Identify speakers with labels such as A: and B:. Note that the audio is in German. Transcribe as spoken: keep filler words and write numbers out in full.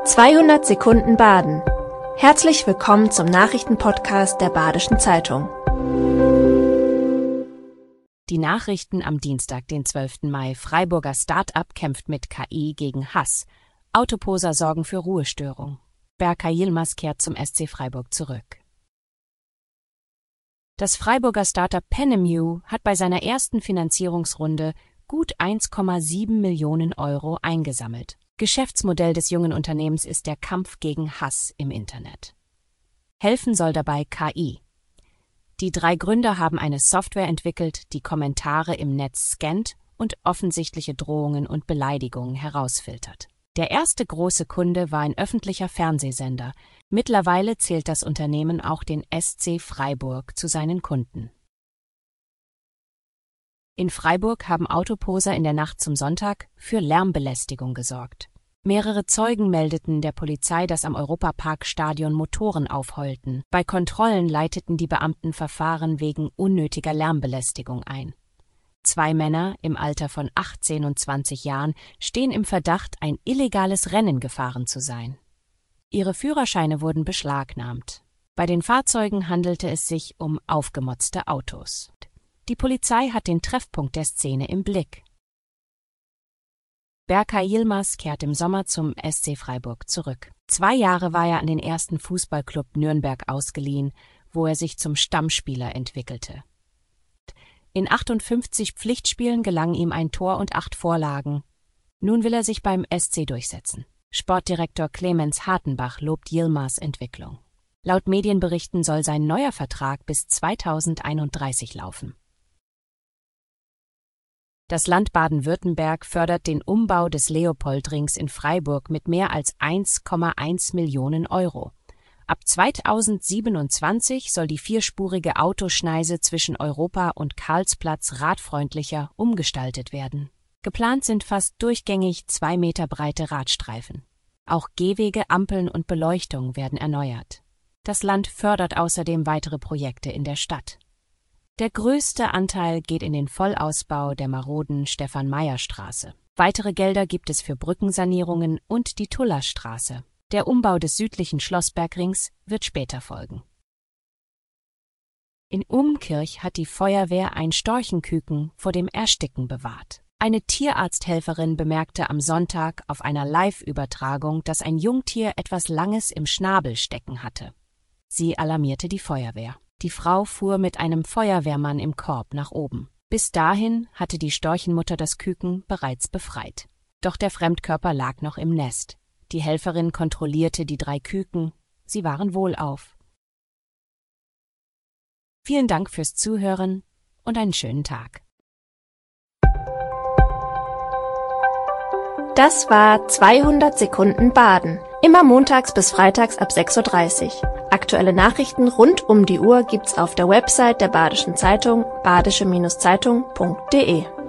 A: zweihundert Sekunden Baden. Herzlich willkommen zum Nachrichtenpodcast der Badischen Zeitung.
B: Die Nachrichten am Dienstag, den zwölften Mai. Freiburger Start-up kämpft mit K I gegen Hass. Autoposer sorgen für Ruhestörung. Berkay Yilmaz kehrt zum S C Freiburg zurück. Das Freiburger Start-up Penemue hat bei seiner ersten Finanzierungsrunde gut eins Komma sieben Millionen Euro eingesammelt. Geschäftsmodell des jungen Unternehmens ist der Kampf gegen Hass im Internet. Helfen soll dabei K I. Die drei Gründer haben eine Software entwickelt, die Kommentare im Netz scannt und offensichtliche Drohungen und Beleidigungen herausfiltert. Der erste große Kunde war ein öffentlicher Fernsehsender. Mittlerweile zählt das Unternehmen auch den S C Freiburg zu seinen Kunden. In Freiburg haben Autoposer in der Nacht zum Sonntag für Lärmbelästigung gesorgt. Mehrere Zeugen meldeten der Polizei, dass am Europapark-Stadion Motoren aufheulten. Bei Kontrollen leiteten die Beamten Verfahren wegen unnötiger Lärmbelästigung ein. Zwei Männer im Alter von achtzehn und zwanzig Jahren stehen im Verdacht, ein illegales Rennen gefahren zu sein. Ihre Führerscheine wurden beschlagnahmt. Bei den Fahrzeugen handelte es sich um aufgemotzte Autos. Die Polizei hat den Treffpunkt der Szene im Blick. Berkay Yilmaz kehrt im Sommer zum S C Freiburg zurück. Zwei Jahre war er an den ersten Fußballclub Nürnberg ausgeliehen, wo er sich zum Stammspieler entwickelte. In achtundfünfzig Pflichtspielen gelang ihm ein Tor und acht Vorlagen. Nun will er sich beim S C durchsetzen. Sportdirektor Clemens Hartenbach lobt Yilmaz' Entwicklung. Laut Medienberichten soll sein neuer Vertrag bis zweitausendeinunddreißig laufen. Das Land Baden-Württemberg fördert den Umbau des Leopoldrings in Freiburg mit mehr als eins Komma eins Millionen Euro. Ab zweitausendsiebenundzwanzig soll die vierspurige Autoschneise zwischen Europa und Karlsplatz radfreundlicher umgestaltet werden. Geplant sind fast durchgängig zwei Meter breite Radstreifen. Auch Gehwege, Ampeln und Beleuchtung werden erneuert. Das Land fördert außerdem weitere Projekte in der Stadt. Der größte Anteil geht in den Vollausbau der maroden Stefan-Meyer-Straße. Weitere Gelder gibt es für Brückensanierungen und die Tullerstraße. Der Umbau des südlichen Schlossbergrings wird später folgen. In Umkirch hat die Feuerwehr ein Storchenküken vor dem Ersticken bewahrt. Eine Tierarzthelferin bemerkte am Sonntag auf einer Live-Übertragung, dass ein Jungtier etwas Langes im Schnabel stecken hatte. Sie alarmierte die Feuerwehr. Die Frau fuhr mit einem Feuerwehrmann im Korb nach oben. Bis dahin hatte die Storchenmutter das Küken bereits befreit. Doch der Fremdkörper lag noch im Nest. Die Helferin kontrollierte die drei Küken. Sie waren wohlauf. Vielen Dank fürs Zuhören und einen schönen Tag.
A: Das war zweihundert Sekunden Baden. Immer montags bis freitags ab sechs Uhr dreißig. Aktuelle Nachrichten rund um die Uhr gibt's auf der Website der Badischen Zeitung badische Zeitung punkt de.